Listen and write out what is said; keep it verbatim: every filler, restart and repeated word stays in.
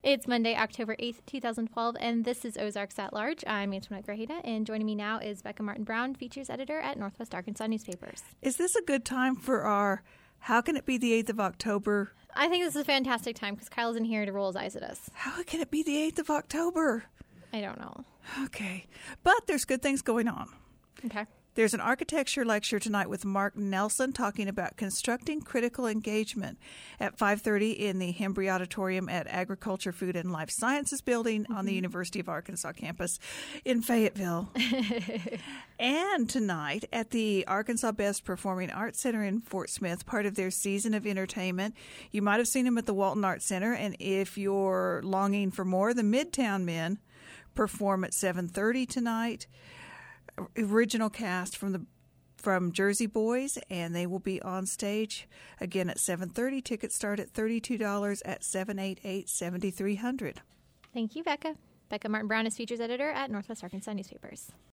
It's Monday, October eighth, twenty twelve, and this is Ozarks at Large. I'm Antoinette Grajeda, and joining me now is Becca Martin-Brown, features editor at Northwest Arkansas Newspapers. Is this a good time for our How Can It Be the eighth of October? I think this is a fantastic time because Kyle's in here to roll his eyes at us. How can it be the eighth of October? I don't know. Okay. But there's good things going on. Okay. There's an architecture lecture tonight with Mark Nelson talking about constructing critical engagement at five thirty in the Hembry Auditorium at Agriculture, Food, and Life Sciences Building mm-hmm. on the University of Arkansas campus in Fayetteville. And tonight at the Arkansas Best Performing Arts Center in Fort Smith, part of their season of entertainment. You might have seen them at the Walton Arts Center, and if you're longing for more, the Midtown Men perform at seven thirty tonight. Original cast from the from Jersey Boys, and they will be on stage again at seven thirty. Tickets start at thirty-two dollars at seven eight eight, seven three zero zero. Thank you, Becca. Becca Martin-Brown is features editor at Northwest Arkansas Newspapers.